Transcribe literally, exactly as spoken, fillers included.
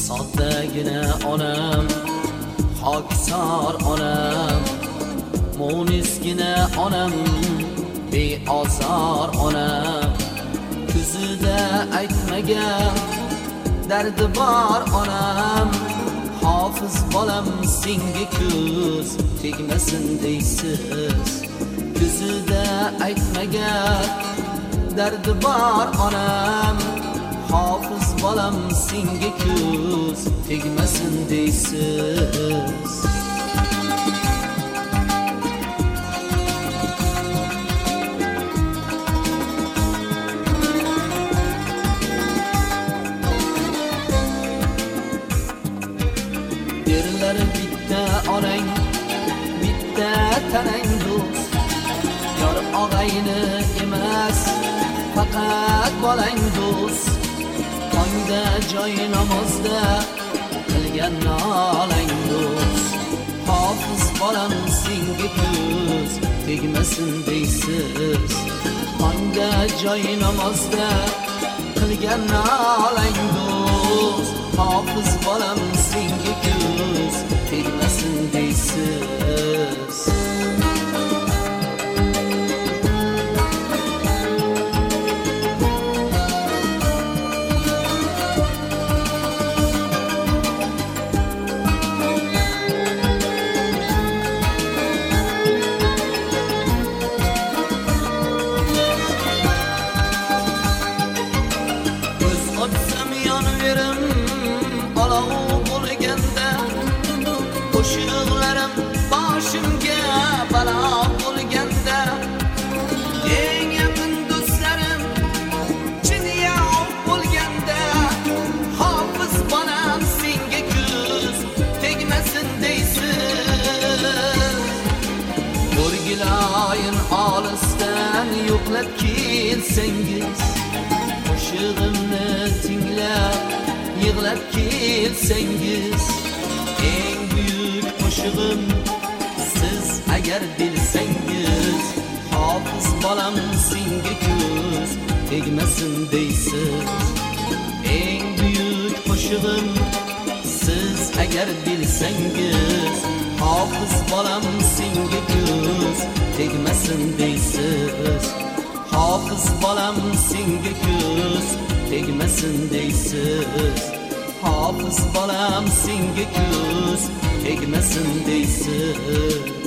soddagina onam, xokisor onam, mo'nisgina onam, beozor onam, kuzida aytmagan dardi bor onam, hofiz bolam senga ko'z tegmasin deysiz, kuzida aytmagan dardi bor onam, hofiz bolam senga ko'z tegmasin deysiz. Derlar bitta onang, bitta tanang do'st, yor og'ayni emas, faqat bolang do'st. Tongda joy namozda qilgan nolang do'st, hofiz bolam senga ko'z tegmasin deysiz, tongda joy namozda qilgan nolang do'st, hofiz bolam senga ko'z tegmasin deysiz. Qo'shiqlarim boshimga balo bo'lganda, eng yaqin do'stlarim chin yo'q bo'lganda, hofiz bolam senga ko'z tegmasin deysiz. O'rgiloyin olisdan yo'qlab kelsangiz, qo'shig'imni tinglab yig'lab kelsangiz, eng buyuk qo'shig'im siz agar bilsangiz, hofiz bolam senga ko'z tegmasin deysiz. Eng buyuk qo'shig'im siz agar bilsangiz, hofiz bolam senga ko'z tegmasin deysiz, hofiz bolam senga ko'z tegmasin deysiz, hofiz bolam senga ko'z tegmasin deysiz.